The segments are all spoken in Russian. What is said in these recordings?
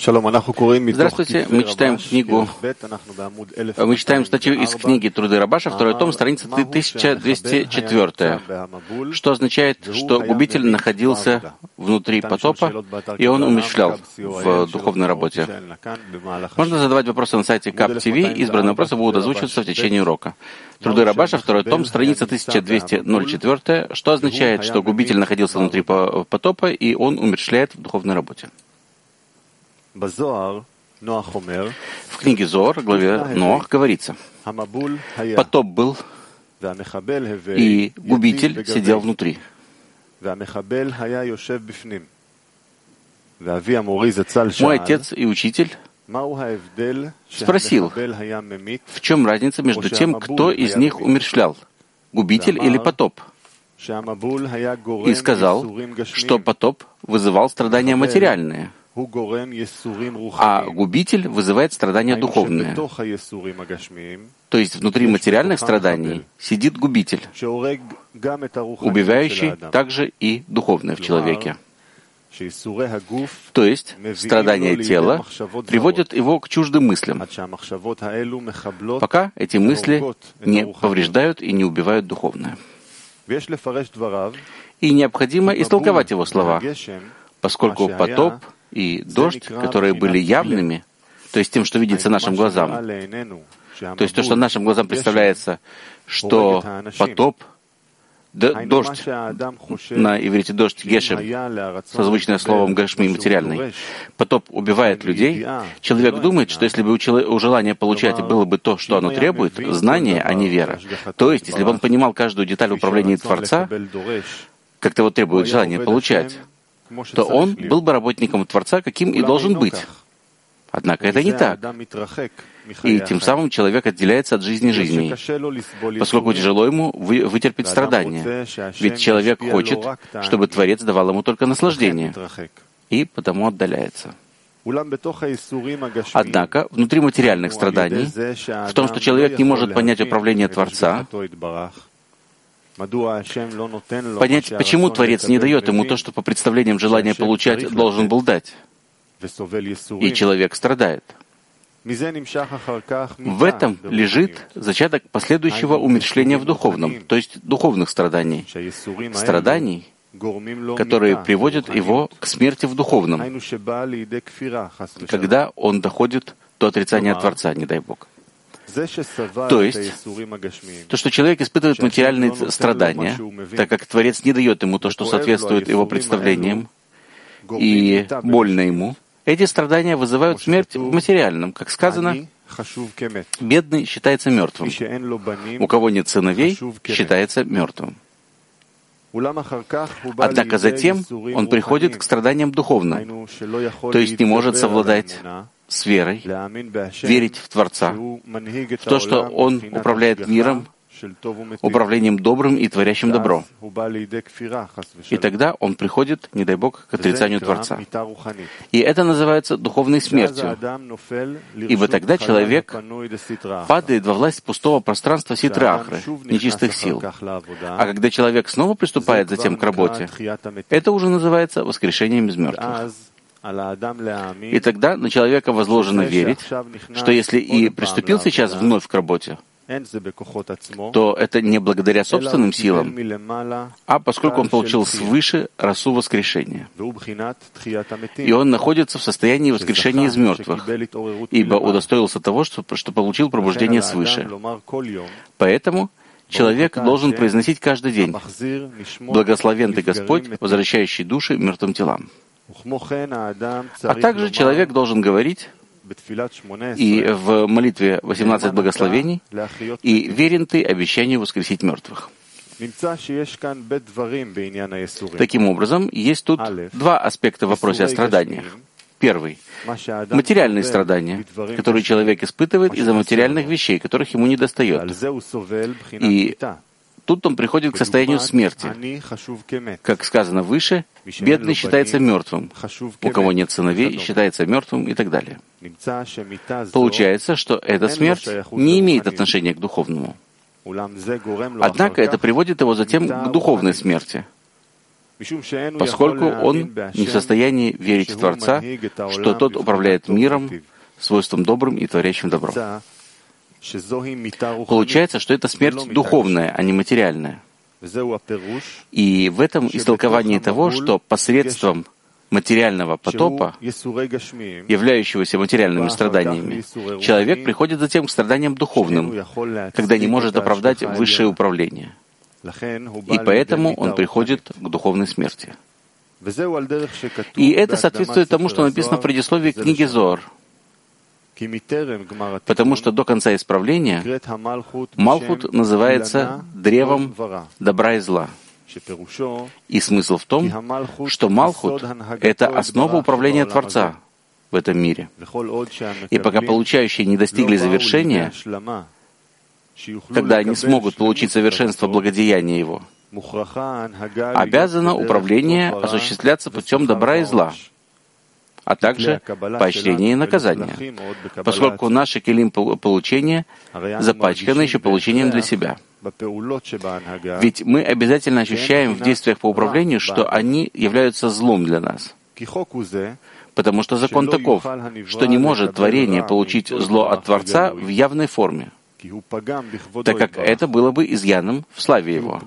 Здравствуйте, мы читаем статью из книги «Труды Рабаша», второй том, страница 1204, что означает, что губитель находился внутри потопа, и он умерщвлял в духовной работе. Можно задавать вопросы на сайте КАП-ТВ, избранные вопросы будут озвучиваться в течение урока. «Труды Рабаша», второй том, страница 1204, что означает, что губитель находился внутри потопа, и он умерщвляет в духовной работе. В книге Зоар, главе Ноах, говорится: потоп был, и губитель сидел внутри. Мой отец и учитель спросил, в чем разница между тем, кто из них умерщвлял, губитель или потоп? И сказал, что потоп вызывал страдания материальные, а губитель вызывает страдания духовные. То есть внутри материальных страданий сидит губитель, убивающий также и духовное в человеке. То есть страдания тела приводят его к чуждым мыслям, пока эти мысли не повреждают и не убивают духовное. И необходимо истолковать его слова, поскольку потоп и дождь, которые были явными, то есть тем, что видится нашим глазам, то есть то, что нашим глазам представляется, что потоп, дождь, на иврите дождь гешем, созвучное словом гашми материальный, потоп убивает людей, человек думает, что если бы у желания получать было бы то, что оно требует, знание, а не вера, то есть если бы он понимал каждую деталь управления Творца, как того требует желание получать, то он был бы работником Творца, каким и должен быть. Однако это не так. И тем самым человек отделяется от жизни жизней, поскольку тяжело ему вытерпеть страдания. Ведь человек хочет, чтобы Творец давал ему только наслаждение, и потому отдаляется. Однако внутри материальных страданий, в том, что человек не может понять управление Творца, понять, почему Творец не дает ему то, что по представлениям желания получать должен был дать, и человек страдает. В этом лежит зачаток последующего умерщвления в духовном, то есть духовных страданий, которые приводят его к смерти в духовном, когда он доходит до отрицания Творца, не дай Бог. То есть, то, что человек испытывает материальные страдания, так как Творец не дает ему то, что соответствует его представлениям, и больно ему, эти страдания вызывают смерть в материальном. Как сказано, бедный считается мертвым. У кого нет сыновей, считается мертвым. Однако затем он приходит к страданиям духовным, то есть не может совладать с верой, верить в Творца, в то, что Он управляет миром, управлением добрым и творящим добро. И тогда он приходит, не дай Бог, к отрицанию Творца. И это называется духовной смертью. Ибо тогда человек падает во власть пустого пространства ситры-ахры, нечистых сил. А когда человек снова приступает затем к работе, это уже называется воскрешением из мертвых. И тогда на человека возложено верить, что если и приступил сейчас вновь к работе, то это не благодаря собственным силам, а поскольку он получил свыше расу воскрешения. И он находится в состоянии воскрешения из мертвых, ибо удостоился того, что получил пробуждение свыше. Поэтому человек должен произносить каждый день: «Благословен ты Господь, возвращающий души мертвым телам». А также человек должен говорить и в молитве 18 благословений, и верен ты обещанию воскресить мертвых. Таким образом, есть тут два аспекта в вопросе о страданиях. Первый — материальные страдания, которые человек испытывает из-за материальных вещей, которых ему недостает. И тут он приходит к состоянию смерти. Как сказано выше, бедный считается мертвым, у кого нет сыновей считается мертвым и так далее. Получается, что эта смерть не имеет отношения к духовному. Однако это приводит его затем к духовной смерти. поскольку он не в состоянии верить в Творца, что тот управляет миром свойством добрым и творящим добро. Получается, что это смерть духовная, а не материальная. И в этом истолковании того, что посредством материального потопа, являющегося материальными страданиями, человек приходит затем к страданиям духовным, когда не может оправдать высшее управление. И поэтому он приходит к духовной смерти. И это соответствует тому, что написано в предисловии книги Зоар. Потому что до конца исправления Малхут называется древом добра и зла. И смысл в том, что Малхут — это основа управления Творца в этом мире. И пока получающие не достигли завершения, когда они смогут получить совершенство благодеяния Его, обязано управление осуществляться путем добра и зла, а также поощрения и наказания, поскольку наши келим получения запачканы еще получением для себя. Ведь мы обязательно ощущаем в действиях по управлению, что они являются злом для нас. Потому что закон таков, что не может творение получить зло от Творца в явной форме, так как это было бы изъяном в славе Его.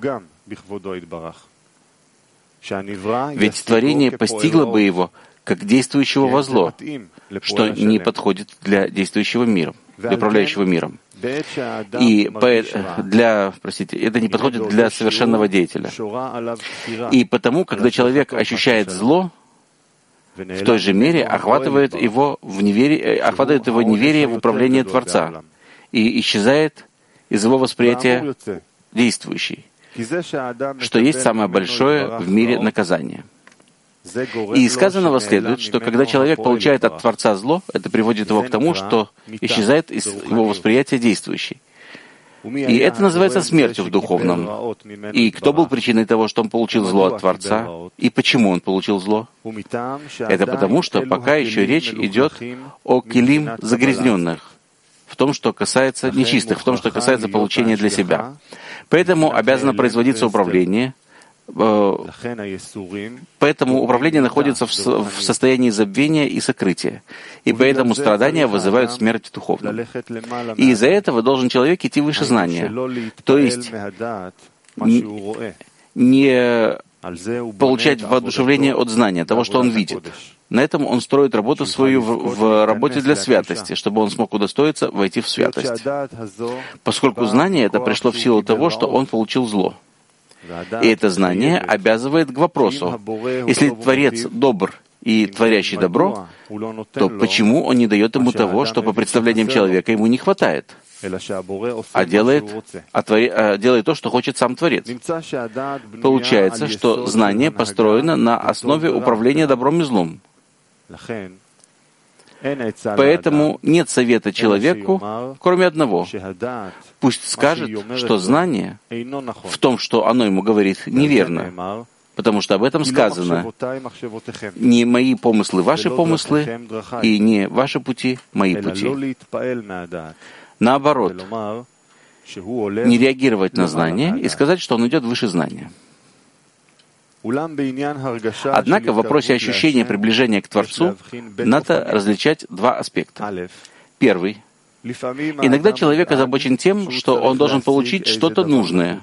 Ведь творение постигло бы Его как действующего во зло, что не подходит для действующего мира, для управляющего миром. И это не подходит для совершенного деятеля. И потому, когда человек ощущает зло, в той же мере охватывает его неверие в управление Творца и исчезает из его восприятия действующий, что есть самое большое в мире наказание. И из сказанного следует, что когда человек получает от Творца зло, это приводит его к тому, что исчезает из его восприятия действующий. И это называется смертью в духовном. И кто был причиной того, что он получил зло от Творца? И почему он получил зло? Это потому, что пока еще речь идет о келим загрязненных, в том, что касается нечистых, в том, что касается получения для себя. Поэтому обязано производиться управление. Поэтому управление находится в состоянии забвения и сокрытия. И поэтому страдания вызывают смерть духовную. И из-за этого должен человек идти выше знания. То есть не получать воодушевление от знания, того, что он видит. На этом он строит работу свою в работе для святости, чтобы он смог удостоиться войти в святость. Поскольку знание это пришло в силу того, что он получил зло. И это знание обязывает к вопросу: если Творец добр и творящий добро, то почему он не дает ему того, что по представлениям человека ему не хватает, а делает то, что хочет сам Творец? Получается, что знание построено на основе управления добром и злом. Поэтому нет совета человеку, кроме одного. Пусть скажет, что знание в том, что оно ему говорит, неверно, потому что об этом сказано: «Не мои помыслы ваши помыслы, и не ваши пути мои пути». Наоборот, не реагировать на знание и сказать, что он идет выше знания. Однако в вопросе ощущения приближения к Творцу надо различать два аспекта. Первый. Иногда человек озабочен тем, что он должен получить что-то нужное,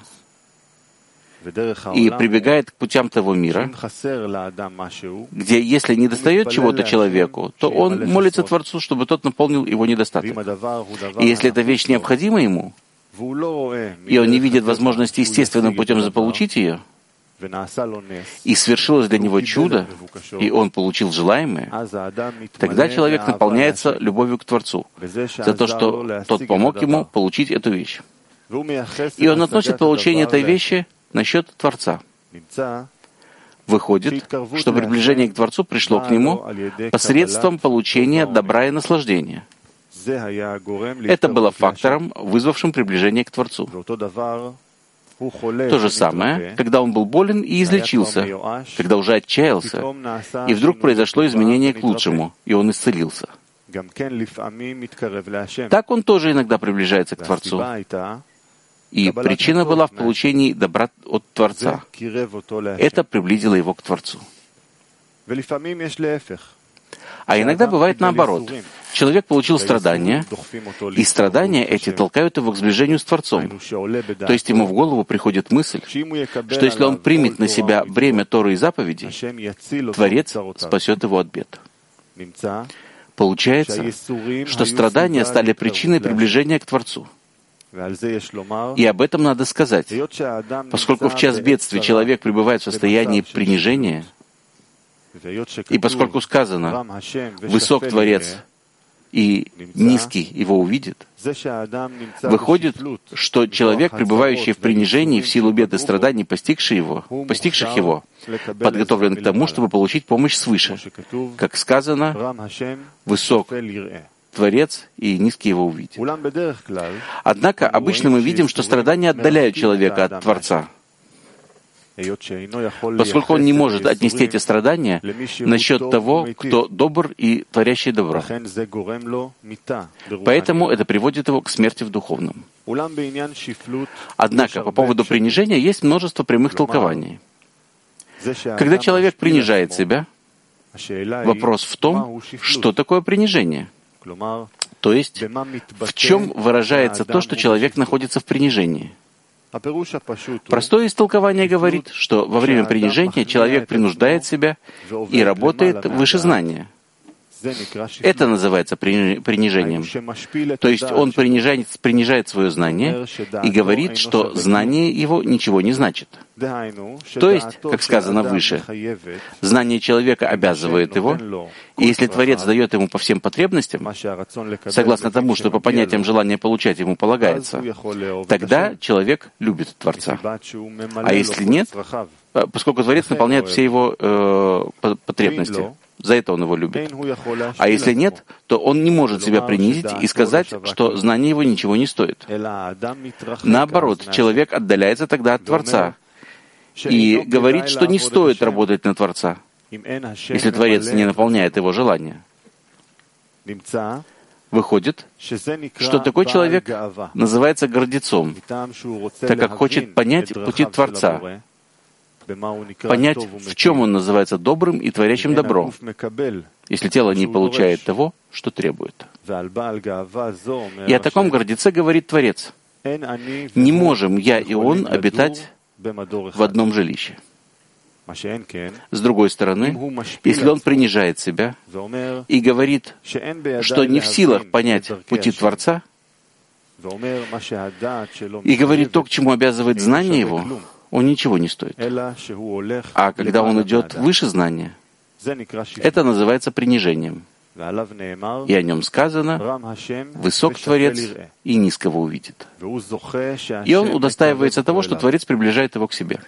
и прибегает к путям того мира, где, если недостает чего-то человеку, то он молится Творцу, чтобы тот наполнил его недостаток. И если эта вещь необходима ему, и он не видит возможности естественным путем заполучить ее, и свершилось для него чудо, и он получил желаемое, тогда человек наполняется любовью к Творцу за то, что тот помог ему получить эту вещь. И он относит получение этой вещи насчет Творца. Выходит, что приближение к Творцу пришло к нему посредством получения добра и наслаждения. Это было фактором, вызвавшим приближение к Творцу. То же самое, когда он был болен и излечился, когда уже отчаялся, и вдруг произошло изменение к лучшему, и он исцелился. Так он тоже иногда приближается к Творцу. И причина была в получении добра от Творца. Это приблизило его к Творцу. А иногда бывает наоборот. Человек получил страдания, и страдания эти толкают его к сближению с Творцом. То есть ему в голову приходит мысль, что если он примет на себя бремя Торы и заповедей, Творец спасет его от бед. Получается, что страдания стали причиной приближения к Творцу. И об этом надо сказать. Поскольку в час бедствия человек пребывает в состоянии принижения, и поскольку сказано «высок Творец и низкий его увидит», выходит, что человек, пребывающий в принижении в силу бед и страданий, постигших его, подготовлен к тому, чтобы получить помощь свыше. Как сказано, «высок Творец и низкий его увидит». Однако обычно мы видим, что страдания отдаляют человека от Творца, поскольку он не может отнести эти страдания насчет того, кто добр и творящий добро. Поэтому это приводит его к смерти в духовном. Однако по поводу принижения есть множество прямых толкований. Когда человек принижает себя, вопрос в том, что такое принижение. То есть, в чем выражается то, что человек находится в принижении. Простое истолкование говорит, что во время принижения человек принуждает себя и работает выше знания. Это называется принижением. То есть он принижает свое знание и говорит, что знание его ничего не значит. То есть, как сказано выше, знание человека обязывает его, и если Творец дает ему по всем потребностям, согласно тому, что по понятиям желания получать ему полагается, тогда человек любит Творца. А если нет, поскольку Творец наполняет все его потребности, за это он его любит. А если нет, то он не может себя принизить и сказать, что знание его ничего не стоит. Наоборот, человек отдаляется тогда от Творца и говорит, что не стоит работать на Творца, если Творец не наполняет его желания. Выходит, что такой человек называется гордецом, так как хочет понять пути Творца, понять, в чем он называется добрым и творящим добро, если тело не получает того, что требует. И о таком гордеце говорит Творец: «Не можем я и он обитать в одном жилище». С другой стороны, если он принижает себя и говорит, что не в силах понять пути Творца, и говорит то, к чему обязывает знание его, он ничего не стоит. А когда он идет выше знания, это называется принижением. И о нем сказано: «Высок Творец и низкого увидит». И он удостаивается того, что Творец приближает его к себе.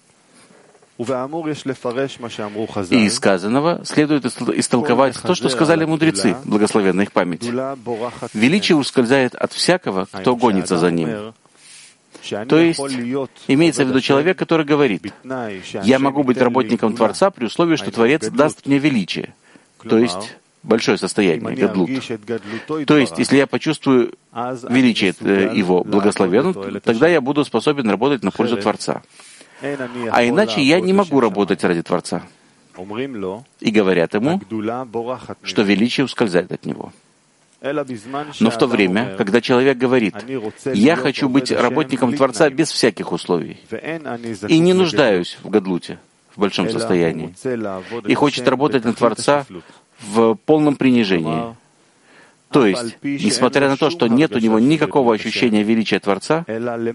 И из сказанного следует истолковать то, что сказали мудрецы, благословенна их память. Величие ускользает от всякого, кто гонится за ним. То есть, имеется в виду человек, который говорит: «Я могу быть работником Творца при условии, что Творец даст мне величие», то есть большое состояние, гадлут. То есть, если я почувствую величие его благословен, тогда я буду способен работать на пользу Творца. А иначе я не могу работать ради Творца. И говорят ему, что величие ускользает от него. Но в то время, когда человек говорит: «Я хочу быть работником Творца без всяких условий, и не нуждаюсь в гадлуте, в большом состоянии, и хочет работать на Творца в полном принижении», то есть, несмотря на то, что нет у него никакого ощущения величия Творца,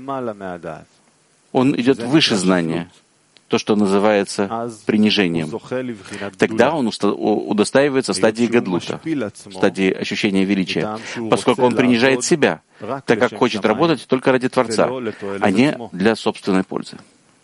он идет выше знания, то, что называется принижением. Тогда он удостаивается стадии гадлута, стадии ощущения величия, поскольку он принижает себя, так как хочет работать только ради Творца, а не для собственной пользы.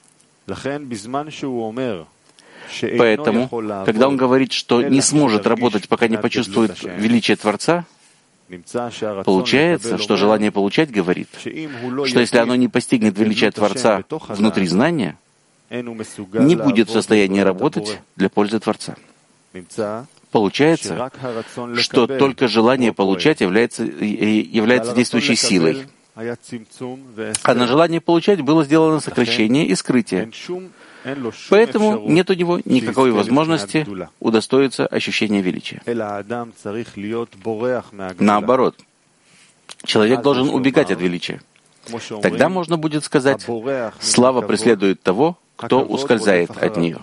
Поэтому, когда он говорит, что не сможет работать, пока не почувствует величие Творца, получается, что желание получать говорит, что если оно не постигнет величия Творца внутри знания, не будет в состоянии работать для пользы Творца. Получается, что только желание получать является действующей силой, А на желание получать было сделано сокращение и скрытие. Поэтому нет у него никакой возможности удостоиться ощущения величия. Наоборот, человек должен убегать от величия. Тогда можно будет сказать: слава преследует того, кто ускользает от нее.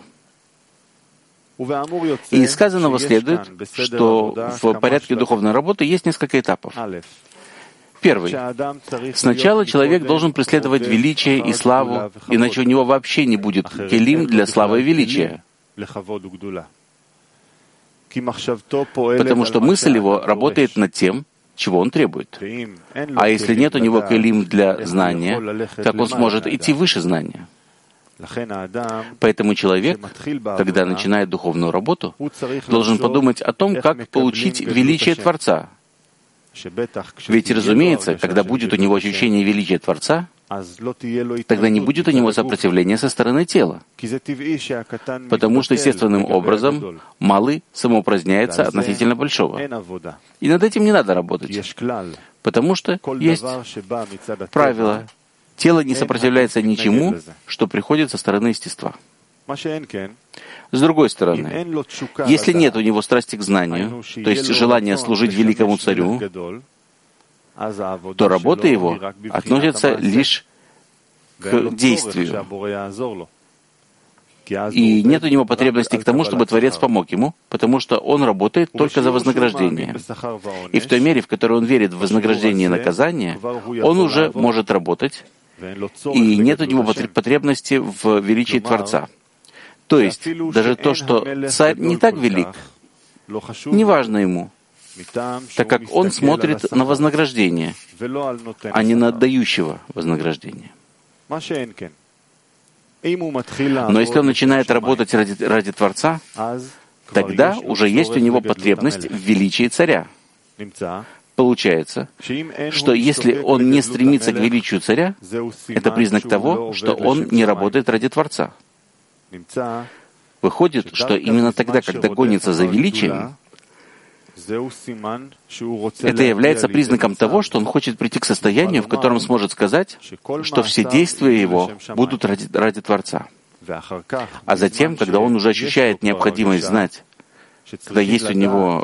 И из сказанного следует, что в порядке духовной работы есть несколько этапов. Первый. Сначала человек должен преследовать величие и славу, иначе у него вообще не будет келим для славы и величия. Потому что мысль его работает над тем, чего он требует. А если нет у него келим для знания, как он сможет идти выше знания? Поэтому человек, когда начинает духовную работу, должен подумать о том, как получить величие Творца. Ведь, разумеется, когда будет у него ощущение величия Творца, тогда не будет у него сопротивления со стороны тела. Потому что естественным образом малый самоупраздняется относительно большого. И над этим не надо работать. Потому что есть правило: тело не сопротивляется ничему, что приходит со стороны естества. С другой стороны, если нет у него страсти к знанию, то есть желания служить великому царю, то работа его относится лишь к действию. И нет у него потребности к тому, чтобы Творец помог ему, потому что он работает только за вознаграждение. И в той мере, в которой он верит в вознаграждение и наказание, он уже может работать, и нет у него потребности в величии Творца. То есть, даже то, что царь не так велик, не важно ему, так как он смотрит на вознаграждение, а не на отдающего вознаграждение. Но если он начинает работать ради Творца, тогда уже есть у него потребность в величии царя. Получается, что если он не стремится к величию царя, это признак того, что он не работает ради Творца. Выходит, что именно тогда, когда гонится за величием, это является признаком того, что он хочет прийти к состоянию, в котором сможет сказать, что все действия его будут ради Творца. А затем, когда он уже ощущает необходимость знать, когда есть у него,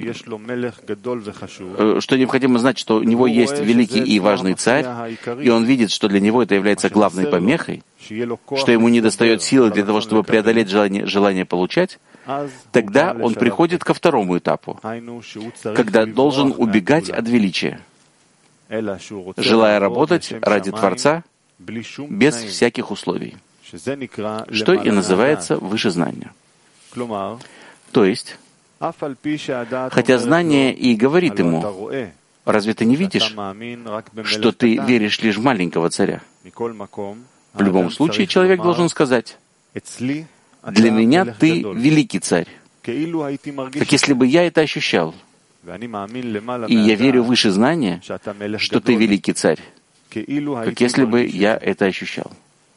что необходимо знать, что у него есть великий и важный царь, и он видит, что для него это является главной помехой, что ему недостает силы для того, чтобы преодолеть желание получать, тогда он приходит ко второму этапу, когда должен убегать от величия, желая работать ради Творца без всяких условий, что и называется выше знания. То есть, хотя знание и говорит ему: разве ты не видишь, что ты веришь лишь в маленького царя? В любом случае, человек должен сказать: для меня ты великий царь, как если бы я это ощущал. И я верю выше знания, что ты великий царь, как если бы я это ощущал.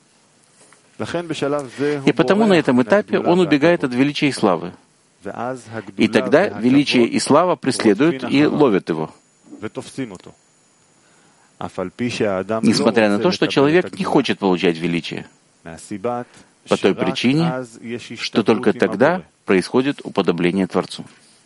И потому на этом этапе он убегает от величия и славы. И тогда величие и слава преследуют и ловят его. Несмотря на то, что человек не хочет получать величие, по той причине, что только тогда происходит уподобление Творцу.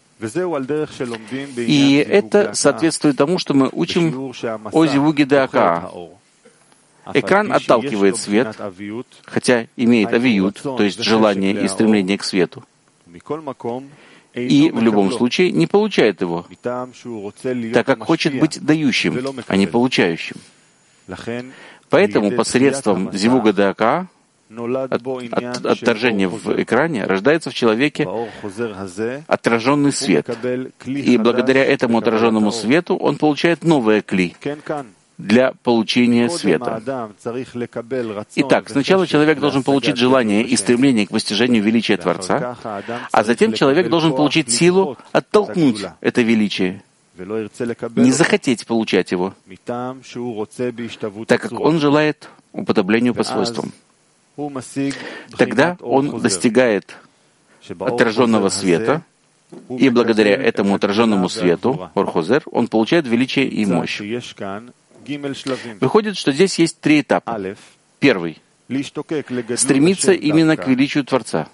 И это соответствует тому, что мы учим о зивуге де Акаа. Экран отталкивает свет, хотя имеет авиют, то есть желание и стремление к свету. И в любом случае не получает его, так как хочет быть дающим, а не получающим. Поэтому посредством зивуга де Акаа, отторжения в экране, рождается в человеке отраженный свет. И благодаря этому отраженному свету он получает новое кли для получения света. Итак, сначала человек должен получить желание и стремление к постижению величия Творца, а затем человек должен получить силу оттолкнуть это величие, не захотеть получать его, так как он желает уподоблению по свойствам. Тогда он достигает отраженного света, и благодаря этому отраженному свету, Орхозер, он получает величие и мощь. Выходит, что здесь есть 3 этапа. Первый — стремиться именно к величию Творца.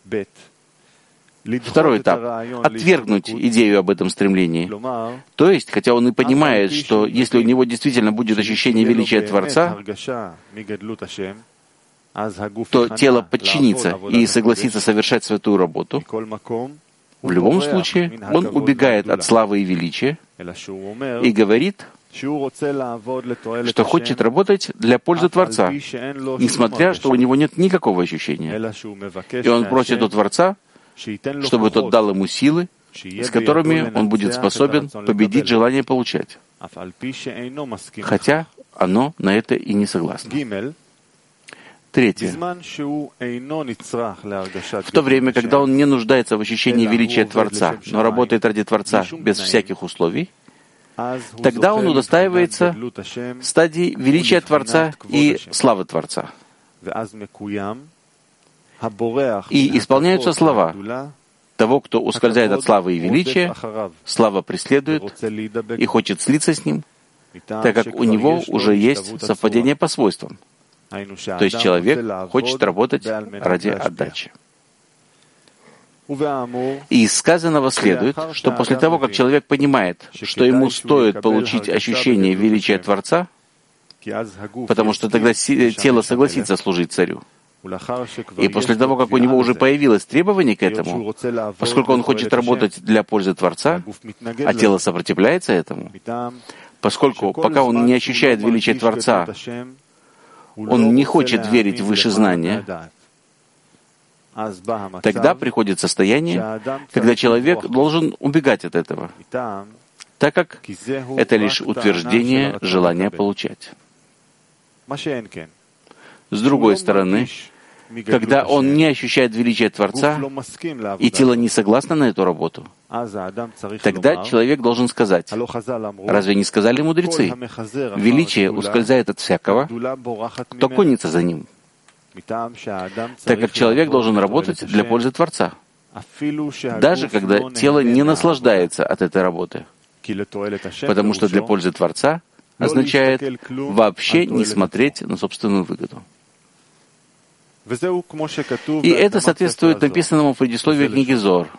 Второй этап — отвергнуть идею об этом стремлении. То есть, хотя он и понимает, что если у него действительно будет ощущение величия Творца, то тело подчинится и согласится совершать святую работу, в любом случае он убегает от славы и величия и говорит, что хочет работать для пользы Творца, несмотря, что у него нет никакого ощущения. И он просит у Творца, чтобы тот дал ему силы, с которыми он будет способен победить желание получать, хотя оно на это и не согласно. Третье. В то время, когда он не нуждается в ощущении величия Творца, но работает ради Творца без всяких условий, тогда он удостаивается стадии величия Творца и славы Творца. И исполняются слова того, кто ускользает от славы и величия, слава преследует и хочет слиться с ним, так как у него уже есть совпадение по свойствам. То есть человек хочет работать ради отдачи. И из сказанного следует, что после того, как человек понимает, что ему стоит получить ощущение величия Творца, потому что тогда тело согласится служить царю, и после того, как у него уже появилось требование к этому, поскольку он хочет работать для пользы Творца, а тело сопротивляется этому, поскольку пока он не ощущает величие Творца, он не хочет верить в высшее знание, тогда приходит состояние, когда человек должен убегать от этого, так как это лишь утверждение желания получать. С другой стороны, когда он не ощущает величия Творца, и тело не согласно на эту работу, тогда человек должен сказать, разве не сказали мудрецы, величие ускользает от всякого, кто гонится за ним, так как человек должен работать для пользы Творца, даже когда тело не наслаждается от этой работы, потому что для пользы Творца означает вообще не смотреть на собственную выгоду. И это соответствует написанному в предисловии книги Зоар.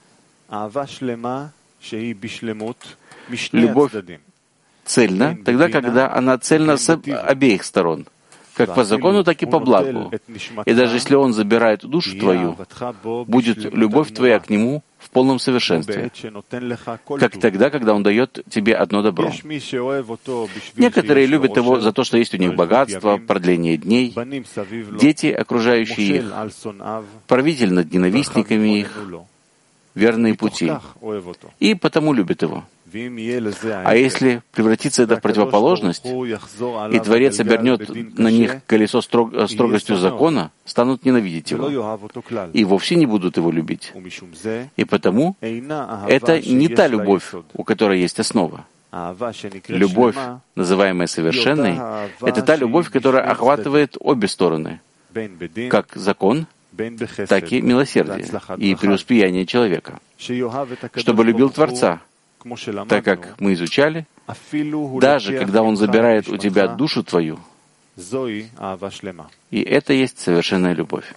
Любовь цельна тогда, когда она цельна с обеих сторон, как по закону, так и по благу. И даже если он забирает душу твою, будет любовь твоя к нему в полном совершенстве, как тогда, когда он дает тебе одно добро. Некоторые любят его за то, что есть у них богатство, продление дней, дети, окружающие их, правитель над ненавистниками их, верные пути, и потому любят его. А если превратится это в противоположность, и Творец обернет на них колесо строгостью закона, станут ненавидеть его, и вовсе не будут его любить. И потому это не та любовь, у которой есть основа. Любовь, называемая совершенной, это та любовь, которая охватывает обе стороны, как закон, так и милосердие и преуспеяние человека, чтобы любил Творца, так как мы изучали, даже когда он забирает у тебя душу твою, и это есть совершенная любовь.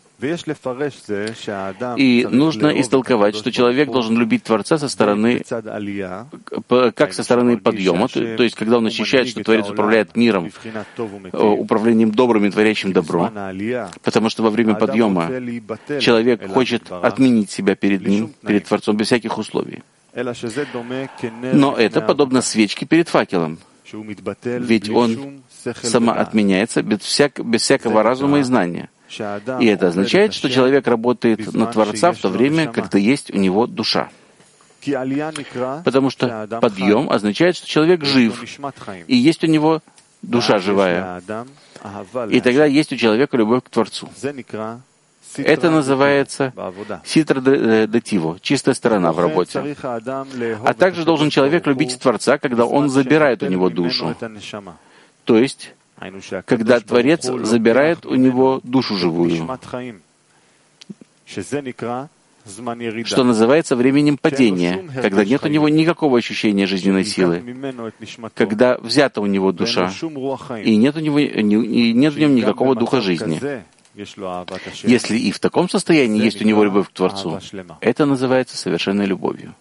И нужно истолковать, что человек должен любить Творца со стороны, как со стороны подъема, то есть когда он ощущает, что Творец управляет миром, управлением добрым и творящим добро, потому что во время подъема человек хочет отменить себя перед ним, перед Творцом, без всяких условий. Но это подобно свечке перед факелом, ведь он самоотменяется без всякого разума и знания. И это означает, что человек работает на Творца в то время, когда есть у него душа. Потому что подъем означает, что человек жив, и есть у него душа живая. И тогда есть у человека любовь к Творцу. Это называется ситра дативо, чистая сторона в работе. А также должен человек любить Творца, когда он забирает у него душу. То есть, когда Творец забирает у него душу живую. что называется временем падения, когда нет у него никакого ощущения жизненной силы, когда взята у него душа, и нет в нем никакого духа жизни. Если и в таком состоянии есть у него любовь к Творцу, это называется совершенной любовью.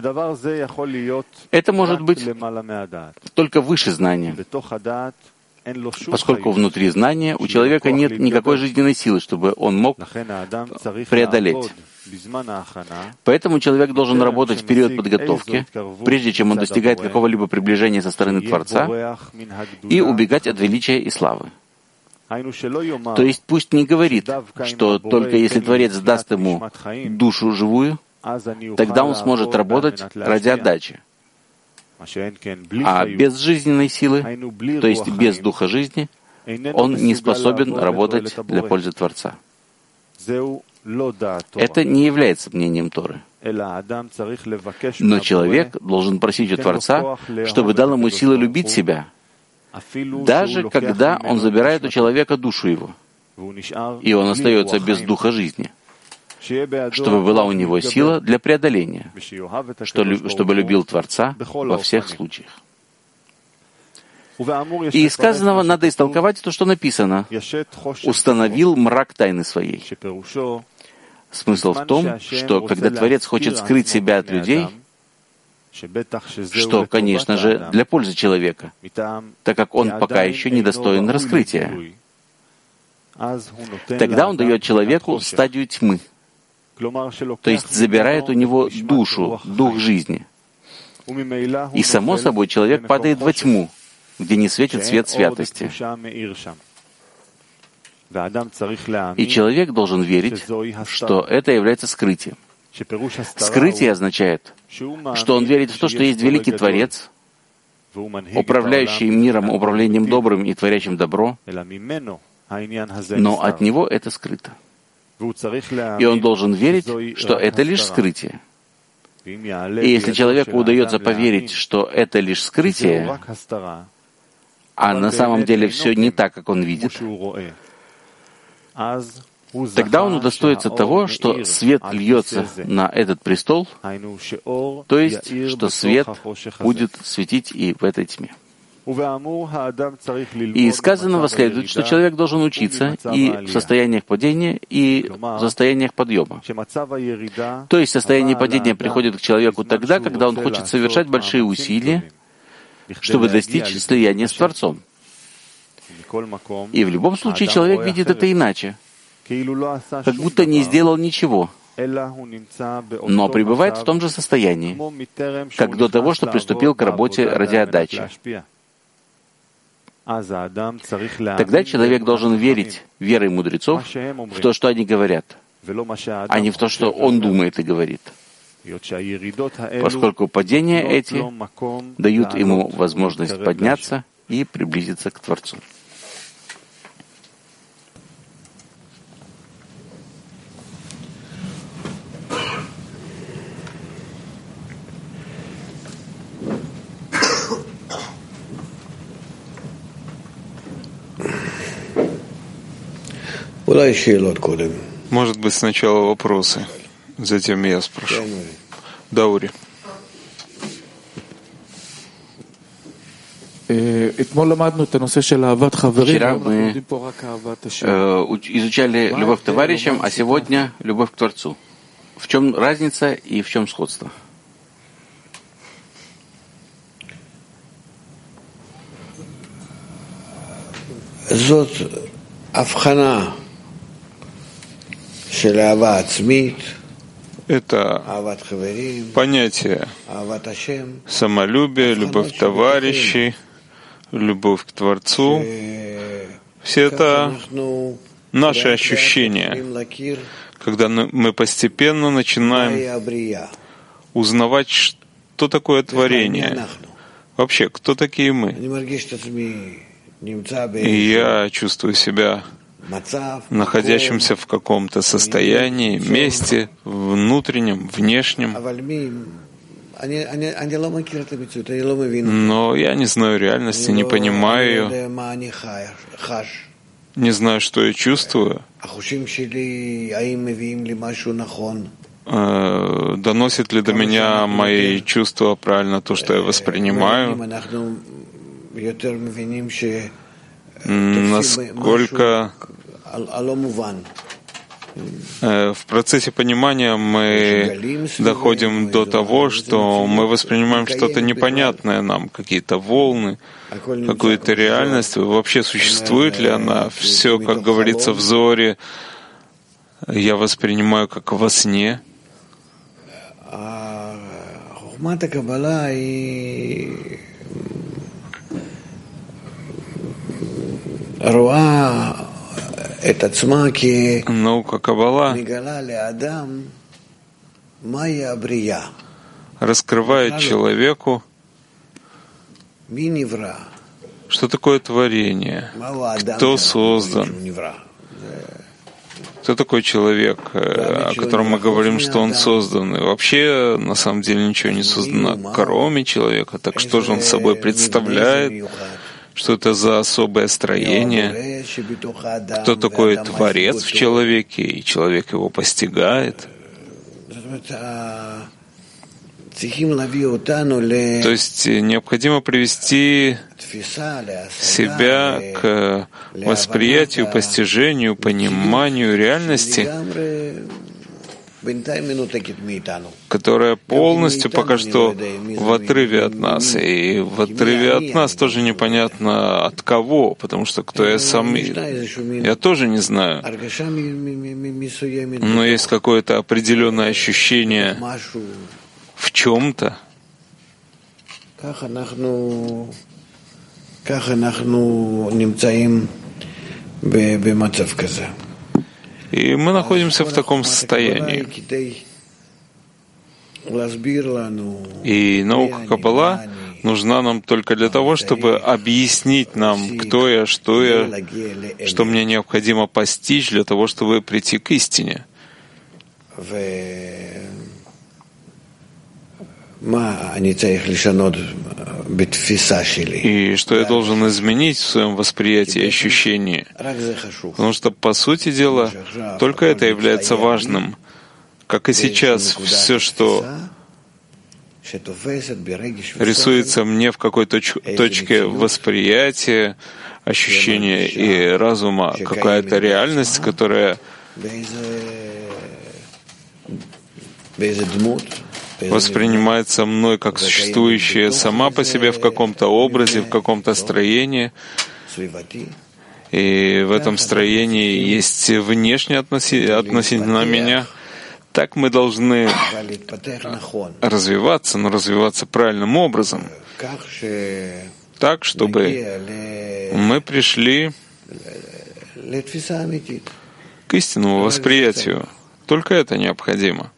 Это может быть только выше знания, поскольку внутри знания у человека нет никакой жизненной силы, чтобы он мог преодолеть. Поэтому человек должен работать в период подготовки, прежде чем он достигает какого-либо приближения со стороны Творца, и убегать от величия и славы. То есть пусть не говорит, что только если Творец даст ему душу живую, тогда он сможет работать ради отдачи. А без жизненной силы, то есть без духа жизни, он не способен работать для пользы Творца. Это не является мнением Торы. Но человек должен просить у Творца, чтобы дал ему силы любить себя, даже когда он забирает у человека душу его, и он остается без духа жизни, чтобы была у него сила для преодоления, чтобы любил Творца во всех случаях. И из сказанного надо истолковать то, что написано: «Установил мрак тайны своей». Смысл в том, что когда Творец хочет скрыть себя от людей, что, конечно же, для пользы человека, так как он пока еще недостоин раскрытия, тогда он дает человеку стадию тьмы, то есть забирает у него душу, дух жизни. И, само собой, человек падает во тьму, где не светит свет святости. И человек должен верить, что это является скрытием. Скрытие означает, что он верит в то, что есть великий Творец, управляющий миром управлением добрым и творящим добро, но от него это скрыто. И он должен верить, что это лишь скрытие. И если человеку удается поверить, что это лишь скрытие, а на самом деле все не так, как он видит, тогда он удостоится того, что свет льется на этот престол, то есть, что свет будет светить и в этой тьме. И из сказанного следует, что человек должен учиться и в состояниях падения, и в состояниях подъема. То есть состояние падения приходит к человеку тогда, когда он хочет совершать большие усилия, чтобы достичь слияния с Творцом. И в любом случае человек видит это иначе, как будто не сделал ничего, но пребывает в том же состоянии, как до того, что приступил к работе ради отдачи. Тогда человек должен верить верой мудрецов в то, что они говорят, а не в то, что он думает и говорит, поскольку падения эти дают ему возможность подняться и приблизиться к Творцу. Может быть, сначала вопросы, затем я спрошу. Даури. Вчера мы изучали любовь к товарищам, а сегодня любовь к Творцу. В чем разница и в чем сходство? Это понятие самолюбия, любовь товарищей, любовь к Творцу. Все это наши ощущения, когда мы постепенно начинаем узнавать, что такое творение. Вообще, кто такие мы? И я чувствую себя находящимся в каком-то состоянии, месте, внутреннем, внешнем. Но я не знаю реальности, не понимаю ее, не знаю, что я чувствую. доносит ли до меня мои чувства правильно то, что я воспринимаю, насколько в процессе понимания мы доходим до того, что мы воспринимаем что-то непонятное нам, какие-то волны, какую-то реальность. Вообще существует ли она? Все, как говорится в Зоре, я воспринимаю как во сне. Наука Каббала раскрывает человеку, что такое творение, кто создан, кто такой человек, о котором мы говорим, что он создан. И вообще, на самом деле, ничего не создано, кроме человека. Так что же он собой представляет? Что это за особое строение? Кто такой Творец в человеке, и человек его постигает? То есть необходимо привести себя к восприятию, постижению, пониманию реальности, которая полностью пока что в отрыве от нас. И в отрыве от нас тоже непонятно от кого, потому что кто я сам, я тоже не знаю. Но есть какое-то определенное ощущение в чем-то. И мы находимся в таком состоянии. И наука Каббала нужна нам только для того, чтобы объяснить нам, кто я, что мне необходимо постичь для того, чтобы прийти к истине. И что я должен изменить в своем восприятии и ощущении. Потому что, по сути дела, только это является важным. Как и сейчас, все, что рисуется мне в какой-то точке восприятия, ощущения и разума, какая-то реальность, которая воспринимается мной как существующая сама по себе в каком-то образе, в каком-то строении. И в этом строении есть внешне относительно меня. Так мы должны развиваться, но развиваться правильным образом. Так, чтобы мы пришли к истинному восприятию. Только это необходимо.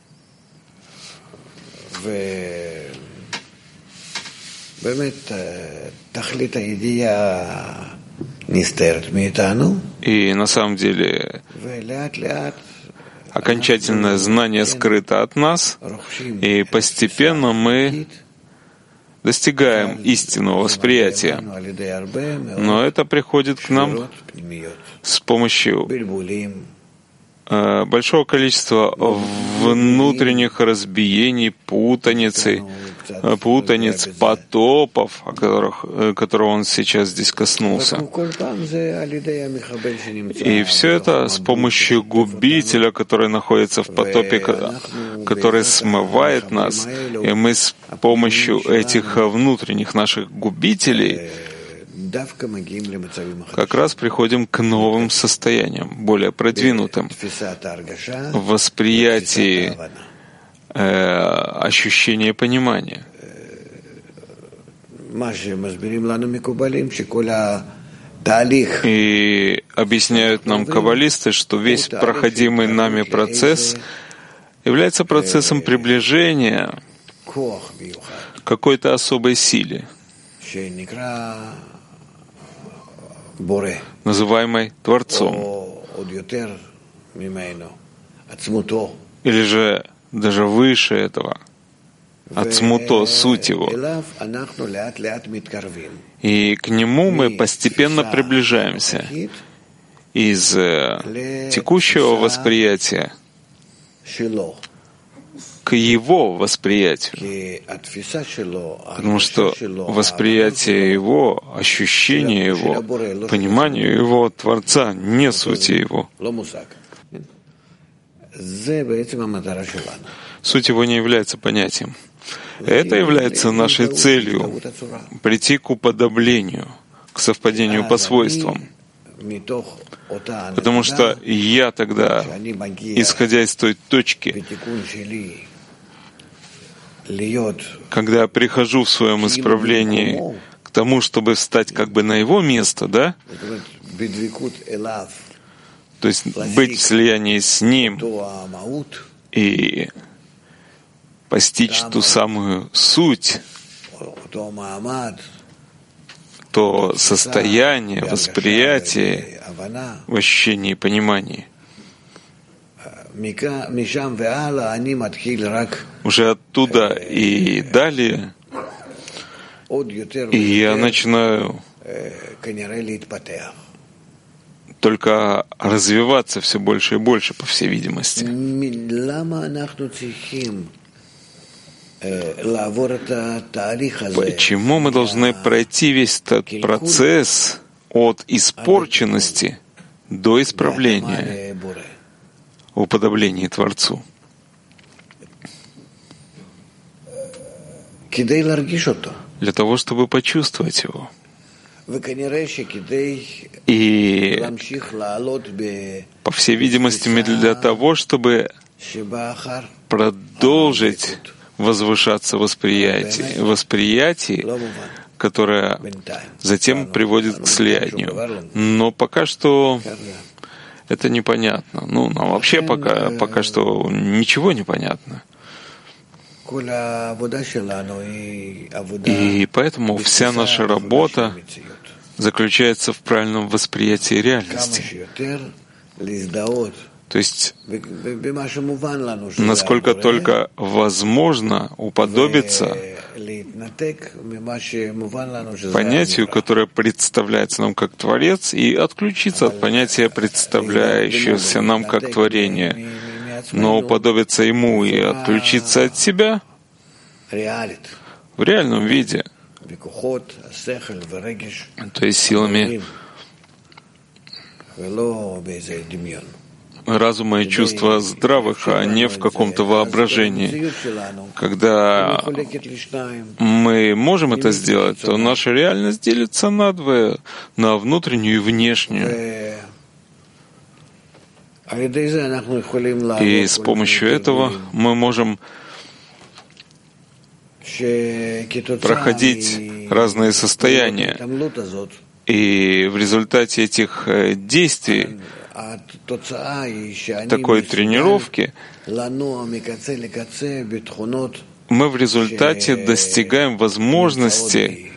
И на самом деле окончательное знание скрыто от нас, и постепенно мы достигаем истинного восприятия. Но это приходит к нам с помощью большого количества внутренних разбиений, путаниц, потопов, которого он сейчас здесь коснулся. И все это с помощью губителя, который находится в потопе, который смывает нас. И мы с помощью этих внутренних наших губителей как раз приходим к новым состояниям, более продвинутым в восприятии ощущения и понимания. И объясняют нам каббалисты, что весь проходимый нами процесс является процессом приближения к какой-то особой силе, называемой Творцом, или же даже выше этого, Ацмуто, суть его. И к нему мы постепенно приближаемся из текущего восприятия к его восприятию. Потому что восприятие его, ощущение его, понимание его Творца не суть его. Суть его не является понятием. Это является нашей целью — прийти к уподоблению, к совпадению по свойствам. Потому что я тогда, исходя из той точки, когда я прихожу в своем исправлении к тому, чтобы встать как бы на его место, да? То есть быть в слиянии с ним и постичь ту самую суть, то состояние, восприятие в ощущении и понимании. Уже оттуда и далее, и я начинаю только развиваться все больше и больше, по всей видимости. Почему мы должны пройти весь этот процесс от испорченности до исправления в уподоблении Творцу? Для того, чтобы почувствовать его. И, по всей видимости, для того, чтобы продолжить возвышаться в восприятии, которое затем приводит к слиянию. Но пока что это непонятно. Нам вообще пока что ничего не понятно. И поэтому вся наша работа заключается в правильном восприятии реальности. То есть, насколько только возможно уподобиться понятию, которое представляется нам как Творец, и отключиться от понятия, представляющегося нам как творение, но уподобиться ему и отключиться от себя в реальном виде, то есть силами разума и чувства здравых, а не в каком-то воображении. Когда мы можем это сделать, то наша реальность делится надвое, на внутреннюю и внешнюю. И с помощью этого мы можем проходить разные состояния. И в результате этих действий, такой тренировки, мы в результате достигаем возможности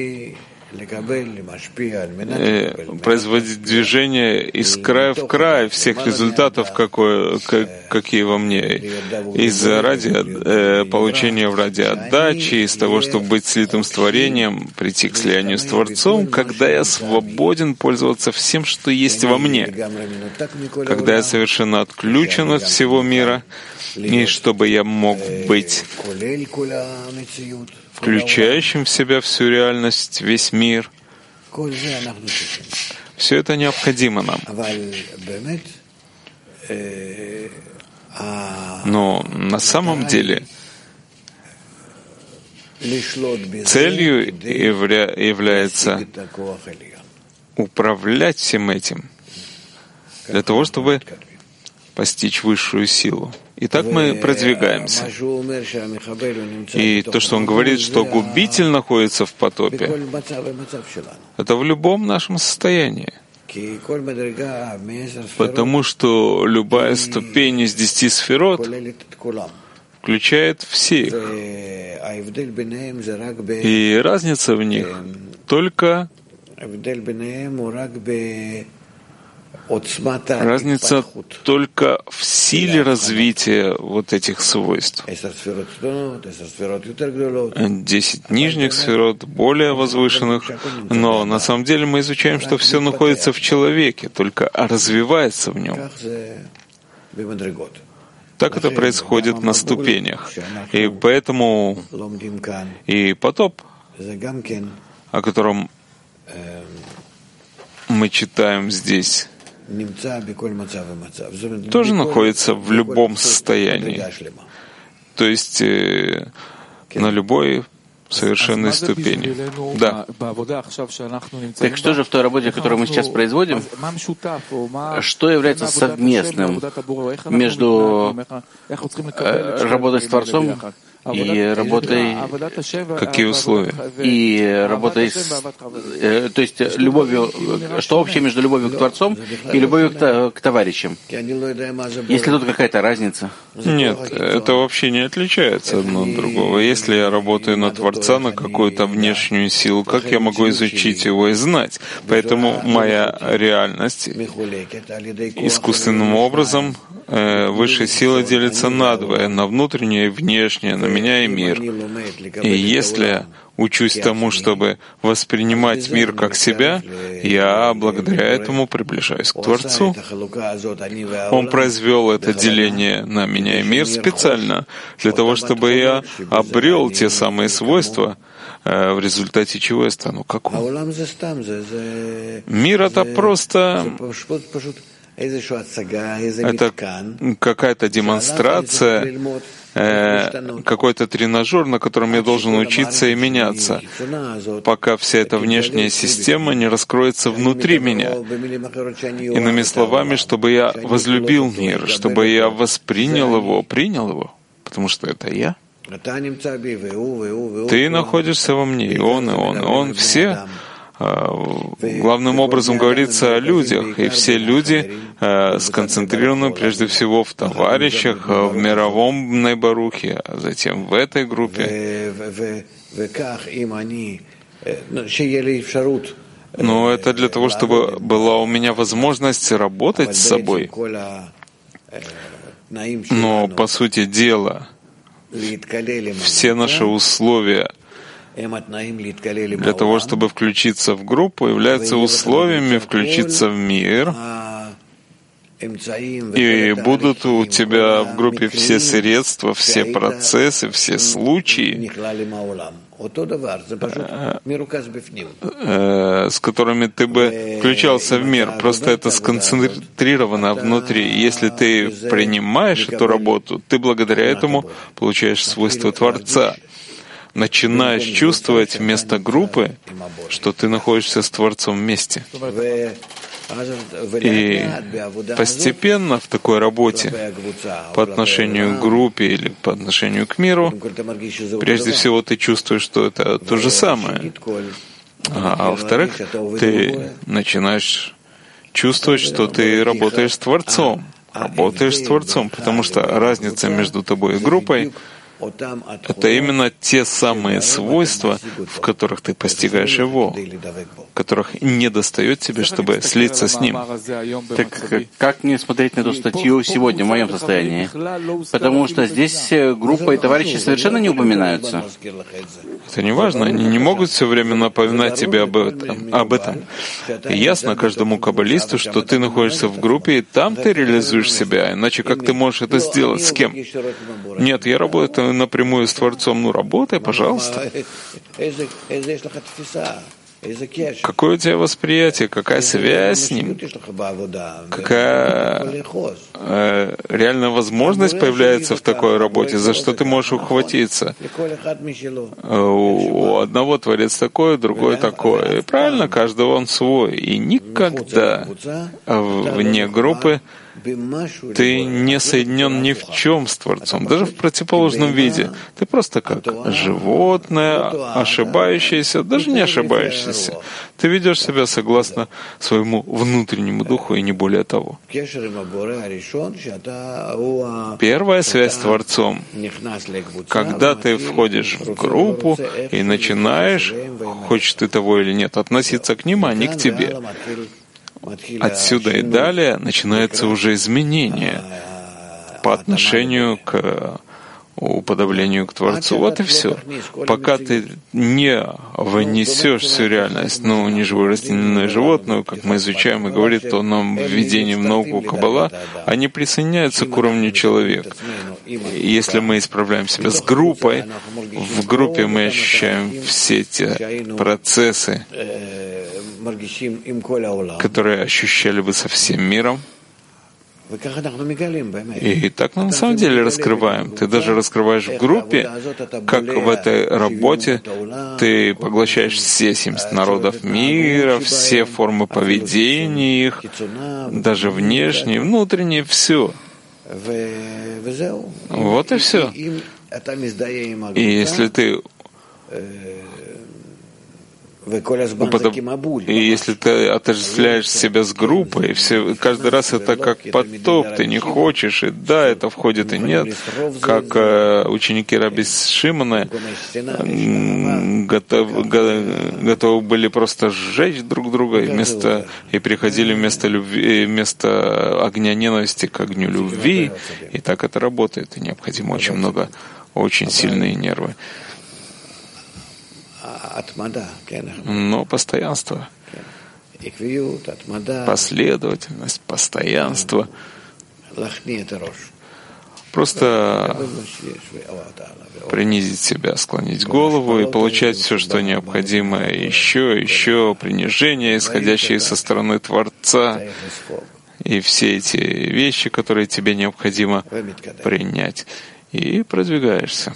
производить движение из края в край всех результатов, какие во мне, из получения ради отдачи, из того, чтобы быть слитым с творением, прийти к слиянию с Творцом, когда я свободен пользоваться всем, что есть во мне, когда я совершенно отключен от всего мира, и чтобы я мог быть включающим в себя всю реальность, весь мир. Все это необходимо нам. Но на самом деле целью является управлять всем этим для того, чтобы постичь высшую силу. И так мы продвигаемся. И то, что он говорит, что губитель находится в потопе, это в любом нашем состоянии. Потому что любая ступень из 10 сферот включает всех. И разница в них только в силе развития вот этих свойств. 10 нижних сферот, более возвышенных, но на самом деле мы изучаем, что все находится в человеке, только развивается в нем. Так это происходит на ступенях. И поэтому и потоп, о котором мы читаем здесь, тоже находится в любом состоянии. То есть на любой совершенной ступени. Да. Так что же в той работе, которую мы сейчас производим, что является совместным между работой с Творцом и работой... Какие условия? И работой с... То есть любовью... Что общее между любовью к Творцом и любовью к товарищам? Есть ли тут какая-то разница? Нет, это вообще не отличается одно от другого. Если я работаю на Творца, на какую-то внешнюю силу, как я могу изучить его и знать? Поэтому моя реальность искусственным образом высшая сила делится надвое, на внутреннее и внешнее, на меня и мир. И если учусь тому, чтобы воспринимать мир как себя, я благодаря этому приближаюсь к Творцу. Он произвел это деление на меня и мир специально, для того, чтобы я обрел те самые свойства, в результате чего я стану как он. Мир — это просто... Это какая-то демонстрация, какой-то тренажер, на котором я должен учиться и меняться, пока вся эта внешняя система не раскроется внутри меня. Иными словами, чтобы я возлюбил мир, чтобы я воспринял его, принял его, потому что это я. Ты находишься во мне, и он, все. Главным образом говорится о людях, и все люди сконцентрированы прежде всего в товарищах, в мировом Найбарухе, а затем в этой группе. Но это для того, чтобы была у меня возможность работать с собой. Но, по сути дела, все наши условия для того, чтобы включиться в группу, являются условиями включиться в мир. И будут у тебя в группе все средства, все процессы, все случаи, с которыми ты бы включался в мир. Просто это сконцентрировано внутри. Если ты принимаешь эту работу, ты благодаря этому получаешь свойства Творца. Начинаешь чувствовать вместо группы, что ты находишься с Творцом вместе. И постепенно в такой работе по отношению к группе или по отношению к миру, прежде всего ты чувствуешь, что это то же самое. А во-вторых, ты начинаешь чувствовать, что ты работаешь с Творцом. Работаешь с Творцом, потому что разница между тобой и группой — это именно те самые свойства, в которых ты постигаешь его, которых не достает тебе, чтобы слиться с ним. Так как мне смотреть на эту статью сегодня в моем состоянии? Потому что здесь группа и товарищи совершенно не упоминаются. Это не важно, они не могут все время напоминать тебе об этом. И ясно каждому каббалисту, что ты находишься в группе, и там ты реализуешь себя, иначе как ты можешь это сделать? С кем? Нет, я работаю напрямую с Творцом. Ну, работай, пожалуйста. Какое у тебя восприятие, какая связь с ним, какая реальная возможность появляется в такой работе, за что ты можешь ухватиться. У одного Творец такой, другой такой. И правильно, каждого он свой. И никогда вне группы ты не соединен ни в чем с Творцом, даже в противоположном виде. Ты просто как животное, ошибающееся, даже не ошибающееся. Ты ведешь себя согласно своему внутреннему духу и не более того. Первая связь с Творцом, когда ты входишь в группу и начинаешь, хочешь ты того или нет, относиться к ним, а не к тебе. Отсюда и далее начинается уже изменение по отношению к уподоблению к Творцу. Вот и все. Пока ты не внесешь всю реальность, не живую растительную, животную, как мы изучаем, и говорит о нам введении в науку Каббала, они присоединяются к уровню человека. И если мы исправляем себя с группой, в группе мы ощущаем все те процессы, которые ощущали бы со всем миром. И так мы на самом деле раскрываем. Ты даже раскрываешь в группе, как в этой работе ты поглощаешь все 70 народов мира, все формы поведения их, даже внешние, внутренние, все. Вот и все. И если ты и если ты отождествляешь себя с группой, каждый раз это как потоп, ты не хочешь, и да, это входит и нет, как ученики Раби Шимона готовы были просто сжечь друг друга и приходили вместо огня ненависти к огню любви, и так это работает, и необходимо очень сильные нервы. Но постоянство, последовательность, постоянство. Просто принизить себя, склонить голову и получать все, что необходимо, еще принижение, исходящее со стороны Творца, и все эти вещи, которые тебе необходимо принять. И продвигаешься.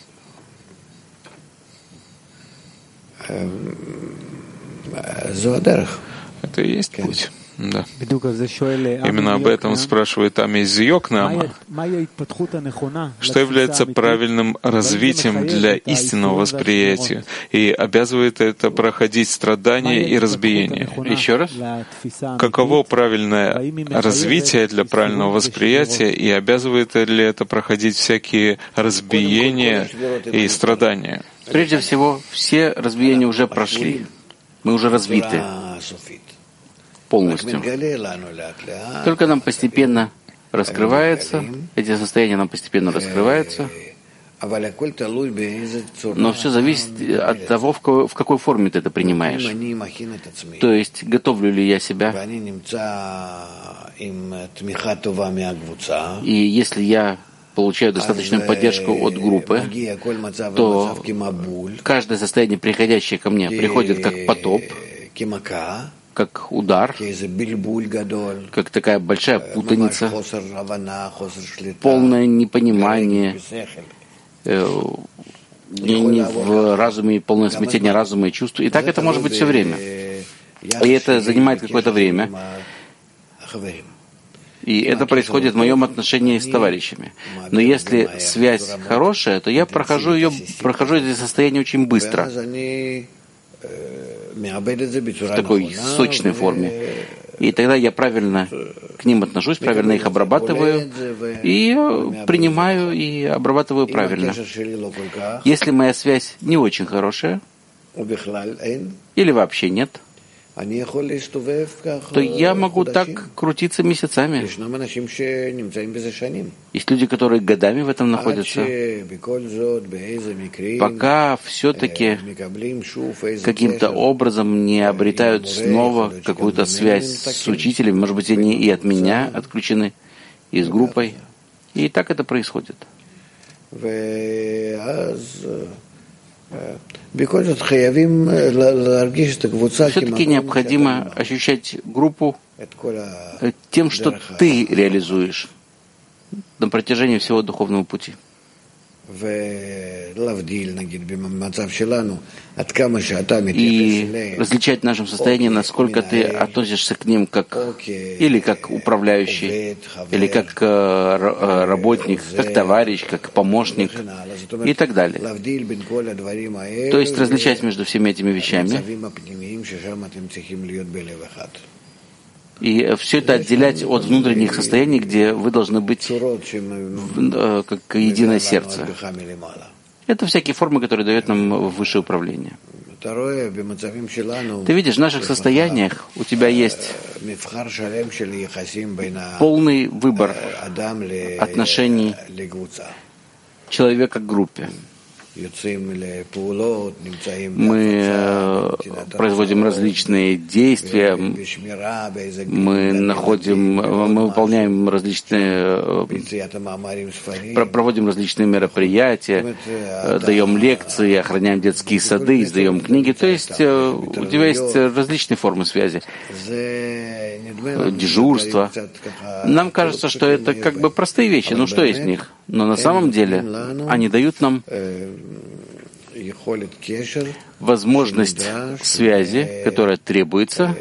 Это и есть путь. Да. Именно об этом спрашивает Амис Йокнеама. Что является правильным развитием для истинного восприятия и обязывает это проходить страдания и разбиения? Еще раз. Каково правильное развитие для правильного восприятия и обязывает ли это проходить всякие разбиения и страдания? Прежде всего, все разбиения уже прошли. Мы уже развиты полностью. Только нам постепенно раскрывается, эти состояния нам постепенно раскрываются, но все зависит от того, в какой форме ты это принимаешь. То есть, готовлю ли я себя, и если я получаю достаточную поддержку от группы, то каждое состояние, приходящее ко мне, приходит как потоп, как удар, как такая большая путаница, полное непонимание, не в разуме, полное смятение разума и чувств. И так это может быть все время. И это занимает какое-то время. И это происходит в моем отношении с товарищами. Но если связь хорошая, то я прохожу эти состояния очень быстро, в такой сочной форме. И тогда я правильно к ним отношусь, правильно их обрабатываю, и принимаю и обрабатываю правильно. Если моя связь не очень хорошая, или вообще нет, то я могу так крутиться месяцами. Есть люди, которые годами в этом находятся, пока все-таки каким-то образом не обретают снова какую-то связь с учителем. Может быть, они и от меня отключены, и с группой. И так это происходит. Все-таки необходимо ощущать группу тем, что ты реализуешь на протяжении всего духовного пути. И различать в нашем состоянии, насколько ты относишься к ним или как управляющий, или как работник, как товарищ, как помощник и так далее. То есть различать между всеми этими вещами и все это отделять от внутренних состояний, где вы должны быть как единое сердце. Это всякие формы, которые дают нам высшее управление. Ты видишь, в наших состояниях у тебя есть полный выбор отношений человека к группе. Мы производим различные действия, мы выполняем проводим различные мероприятия, даем лекции, охраняем детские сады, издаем книги. То есть у тебя есть различные формы связи, дежурство. Нам кажется, что это как бы простые вещи, ну что есть в них? Но на самом деле они дают нам возможность связи, которая требуется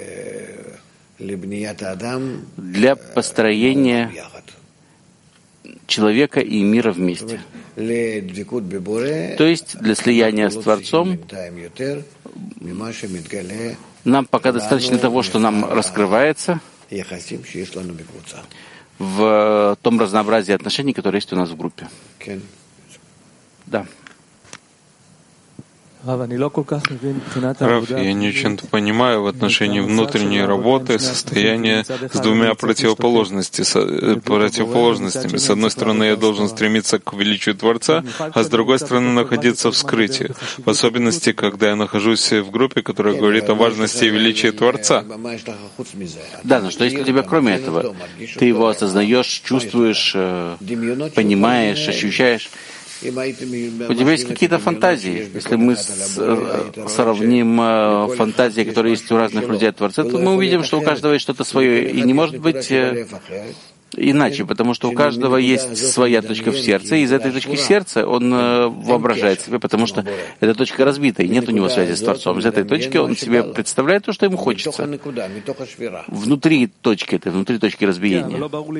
для построения человека и мира вместе. То есть для слияния с Творцом нам пока достаточно того, что нам раскрывается в том разнообразии отношений, которые есть у нас в группе. Да. Рав, я не очень понимаю в отношении внутренней работы состояние с двумя противоположностями. С одной стороны, я должен стремиться к величию Творца, а с другой стороны, находиться в скрытии. В особенности, когда я нахожусь в группе, которая говорит о важности и величии Творца. Да, но что есть у тебя кроме этого? Ты его осознаешь, чувствуешь, понимаешь, ощущаешь. У тебя есть какие-то фантазии. Если мы сравним фантазии, которые есть у разных людей от Творца, то мы увидим, что у каждого есть что-то свое. И не может быть иначе, потому что у каждого есть своя точка в сердце, и из этой точки сердца он воображает себе, потому что эта точка разбита, и нет у него связи с Творцом. Из этой точки он себе представляет то, что ему хочется. Внутри точки этой, внутри точки разбиения.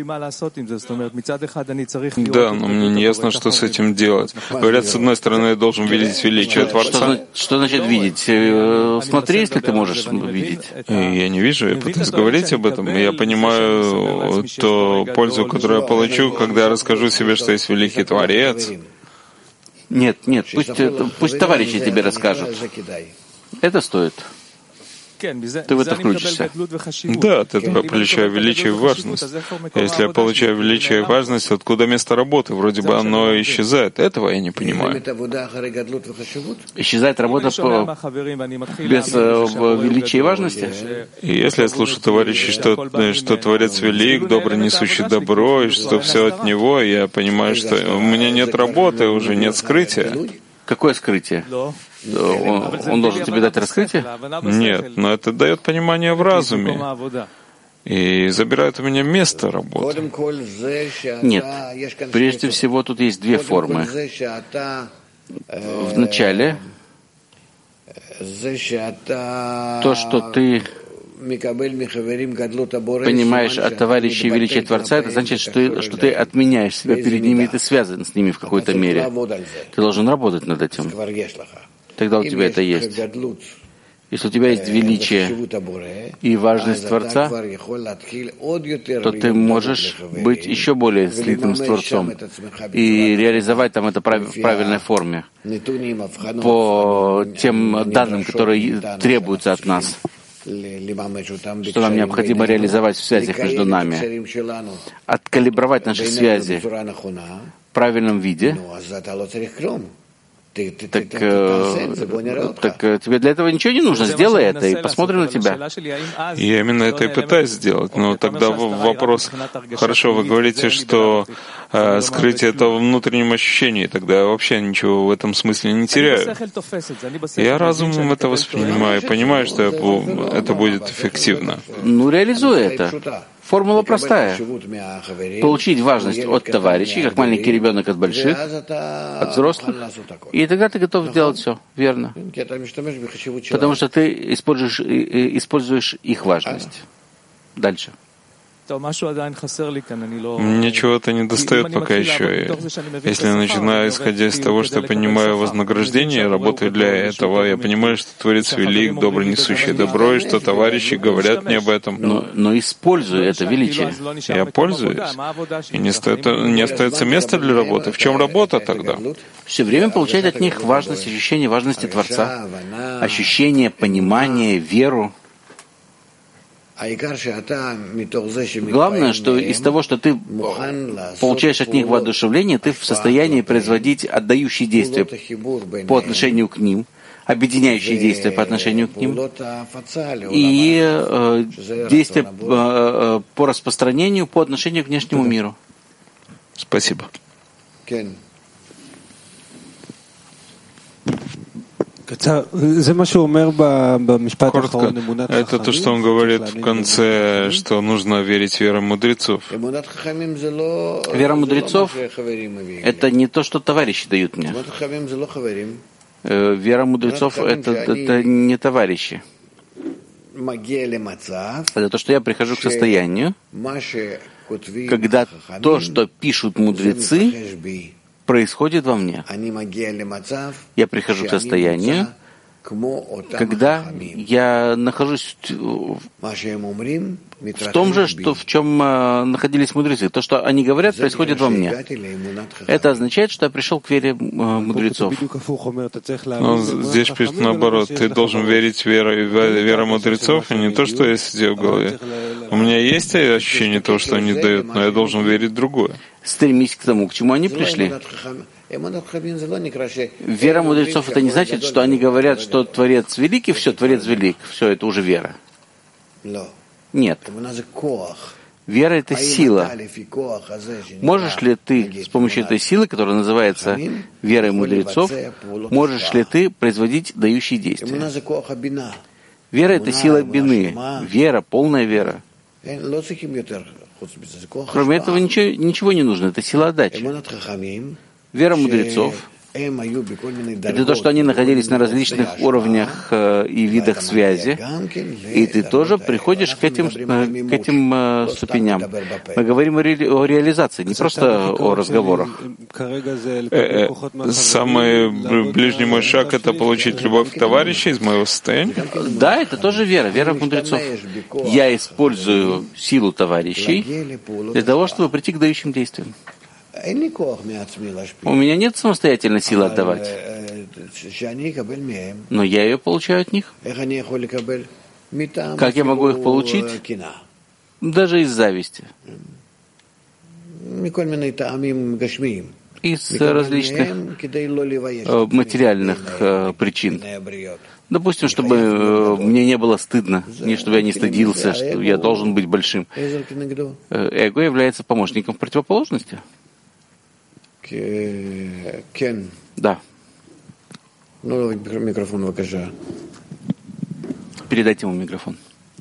Да, но мне не ясно, что с этим делать. Говорят, с одной стороны, я должен видеть величие Творца. Что значит видеть? Смотри, если ты можешь видеть. Я не вижу, я пытаюсь говорить об этом. Я понимаю то пользу, которую я получу, когда я расскажу себе, что есть великий Творец. Нет, пусть товарищи тебе расскажут. Это стоит. Ты в это включишься. Да, от этого я получаю величие и важность. Если я получаю величие и важность, откуда место работы? Вроде бы оно исчезает. Этого я не понимаю. Исчезает работа без величия и важности? И если я слушаю товарищей, что Творец велик, добрый, несущий добро, и что все от Него, я понимаю, что у меня нет работы, уже нет скрытия. Какое скрытие? Он должен тебе дать раскрытие? Нет, но это дает понимание в разуме и забирает у меня место работы. Нет. Прежде всего, тут есть две формы. Вначале то, что ты понимаешь от товарищей величия Творца, это значит, что ты отменяешь себя перед ними, и ты связан с ними в какой-то мере. Ты должен работать над этим. Тогда у тебя это есть. Если у тебя есть величие и важность Творца, то ты можешь быть еще более слитым с Творцом и реализовать там это в правильной форме по тем данным, которые требуются от нас, что нам необходимо реализовать в связях между нами, откалибровать наши связи в правильном виде. Так тебе для этого ничего не нужно. Сделай это и посмотрим на тебя. Я именно это и пытаюсь сделать. Но тогда вопрос. Хорошо, вы говорите, что скрытие это в внутреннем ощущении. Тогда я вообще ничего в этом смысле не теряю. Я разумом это воспринимаю и понимаю, что это будет эффективно. Ну, реализуй это. Формула простая. Получить важность от товарищей, как маленький ребенок от больших, от взрослых, и тогда ты готов сделать все, верно. Потому что ты используешь их важность. Дальше. Мне чего-то не достает пока еще. Если я начинаю, исходя из того, что я понимаю вознаграждение, работаю для этого, я понимаю, что Творец велик, добрый, несущий добро, и что товарищи говорят мне об этом. Но используй это величие. Я пользуюсь. И не остается места для работы. В чем работа тогда? Все время получать от них важность, ощущение важности Творца, ощущение, понимание, веру. Главное, что из того, что ты получаешь от них воодушевление, ты в состоянии производить отдающие действия по отношению к ним, объединяющие действия по отношению к ним и действия по распространению по отношению к внешнему миру. Спасибо. Коротко, это то, что он говорит в конце, что нужно верить в веру мудрецов. Вера мудрецов — это не то, что товарищи дают мне. Вера мудрецов — это не товарищи. Это то, что я прихожу к состоянию, когда то, что пишут мудрецы, происходит во мне. Я прихожу к состоянию, когда я нахожусь в том же, в чем находились мудрецы. То, что они говорят, происходит во мне. Это означает, что я пришел к вере мудрецов. Но здесь пишет наоборот. Ты должен верить в веру мудрецов, и не то, что я сидел в голове. У меня есть ощущение того, что они дают, но я должен верить в другое. Стремись к тому, к чему они пришли. Вера мудрецов — это не значит, что они говорят, что Творец великий, все, Творец велик, все, это уже вера. Нет. Вера — это сила. Можешь ли ты с помощью этой силы, которая называется верой мудрецов, можешь ли ты производить дающие действия? Вера — это сила бины. Вера, полная вера. Кроме этого ничего не нужно. Это сила отдачи. Вера мудрецов — это то, что они находились на различных уровнях и видах связи, и ты тоже приходишь к этим ступеням. Мы говорим о реализации, не просто о разговорах. Самый ближний мой шаг — это получить любовь к товарищу из моего состояния? Да, это тоже вера, вера в мудрецов. Я использую силу товарищей для того, чтобы прийти к дающим действиям. У меня нет самостоятельной силы отдавать, но я ее получаю от них. Как я могу их получить? Даже из зависти. Из различных материальных причин. Допустим, чтобы мне не было стыдно, не чтобы я не стыдился, что я должен быть большим. Эго является помощником в противоположности. Да. Передайте ему микрофон.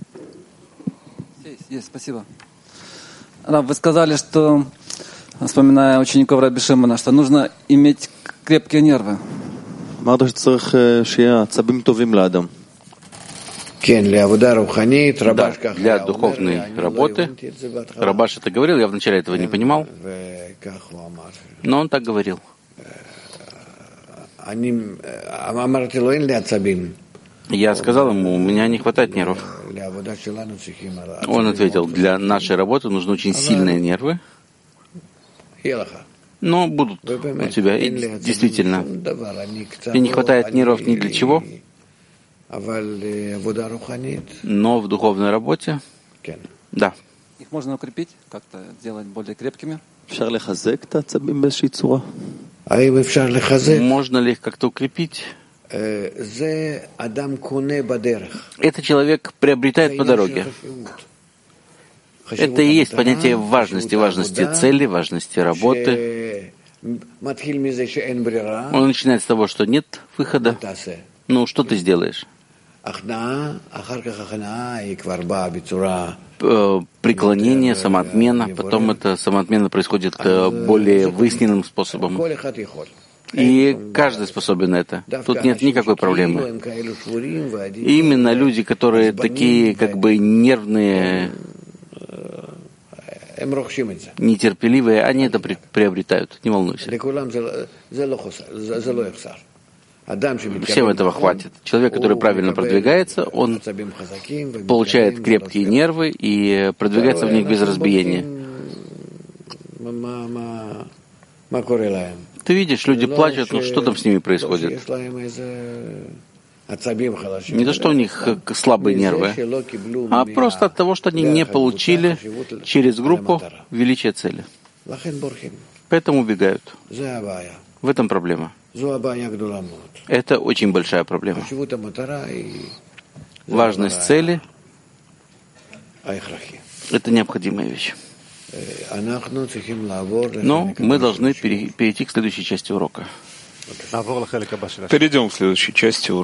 Спасибо. Рав, вы сказали, что, вспоминая учеников Раби Шимона, что нужно иметь крепкие нервы. Да, для духовной работы. Рабаш это говорил, я вначале этого не понимал, но он так говорил. Я сказал ему, у меня не хватает нервов. Он ответил, для нашей работы нужны очень сильные нервы, но будут у тебя. И действительно, мне не хватает нервов ни для чего, но в духовной работе, да. Их можно укрепить, как-то сделать более крепкими? Можно ли их как-то укрепить? Это человек приобретает по дороге. Это и есть понятие важности цели, важности работы. Он начинает с того, что нет выхода. Ну, что ты сделаешь? Преклонение, самоотмена, потом эта самоотмена происходит более выясненным способом. И каждый способен на это. Тут нет никакой проблемы. И именно люди, которые такие как бы нервные, нетерпеливые, они это приобретают. Не волнуйся. Всем этого хватит. Человек, который правильно продвигается, он получает крепкие нервы и продвигается в них без разбиения. Ты видишь, люди плачут, но что там с ними происходит? Не то, что у них слабые нервы, а просто от того, что они не получили через группу величие цели. Поэтому убегают. В этом проблема. Это очень большая проблема. Важность цели — это необходимая вещь. Но мы должны перейти к следующей части урока. Перейдем к следующей части урока.